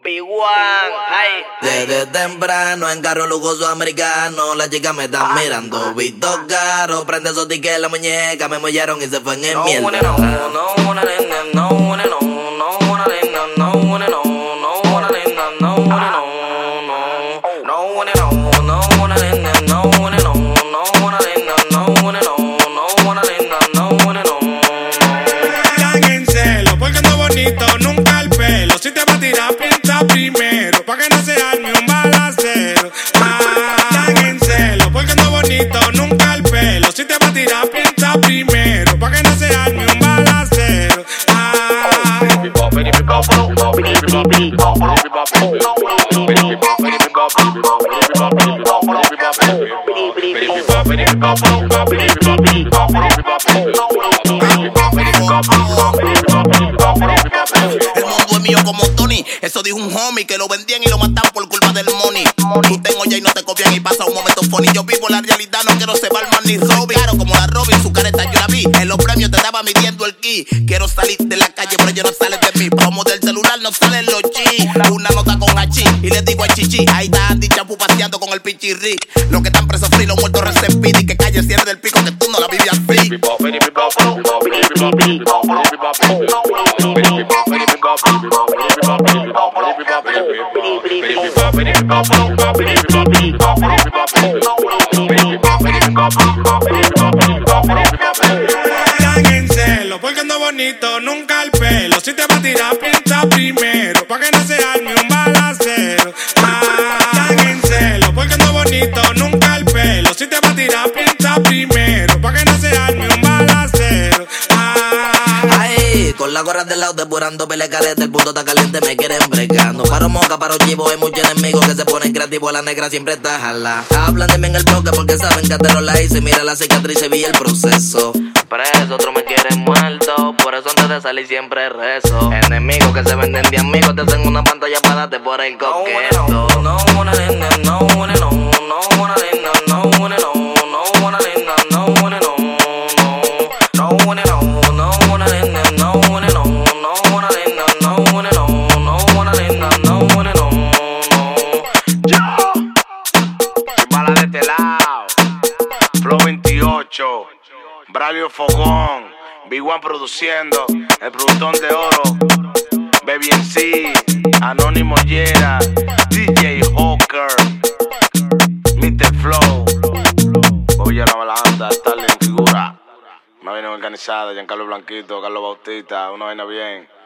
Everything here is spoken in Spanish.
P1, ay. Desde temprano en carro lujoso americano, las chicas me están mirando. Visto caro, prende esos tickets en la muñeca, me mollaron y se fue en el mierda. Nunca el pelo, si te va a tirar pinta primero, pa' que no se arme un balacero. Tan en celo, porque no bonito, nunca el pelo, si te va a tirar pinta primero, pa' que no se arme un balacero. El mundo es mío como Tony, eso dijo un homie que lo vendían y lo mataban por culpa del money. Tú tengo ya y no te copian y pasa un momento funny. Yo vivo la realidad, no quiero ser Batman ni Robin. Claro, como la Robin, su careta yo la vi. En los premios te estaba midiendo el ki. Quiero salir de la calle, pero yo no sale de mí. Como del celular no salen los chi. Una nota con H y le digo a Chichi. Ahí está Andy Chapu paseando con el pichirri. Los que están presos free, los muertos recién pidi. Que calle cierre del pico, que tú no la vivías free. Tan en celo, porque ando bonito, nunca el pelo, si te va a tirar pinta primero, pa' que no se arme un balacero. Tan en celo, porque ando bonito, nunca el pelo, si te va a tirar pinta primero, pa' que no se arme un balacero. Con la gorra del lado depurando pelecarete, el punto está caliente, me quieren bregando. Paro moca, paro chivo, hay muchos enemigos que se ponen creativos, la negra siempre está jala. Hablan de mí en el bloque porque saben que atero la hice, mira la cicatriz y vi el proceso. Preso, otros me quieren muerto, por eso antes de salir siempre rezo. Enemigos que se venden de amigos, te hacen una pantalla para darte por el coqueto. Flow 28, Braulio Fogón, B1 produciendo, el productor de oro, Baby MC, Anónimo Yera, DJ Hawker, Mr. Flow, Oye la Balanda, Starling Figura, una vaina organizada, Giancarlo Blanquito, Carlos Bautista, una vaina bien.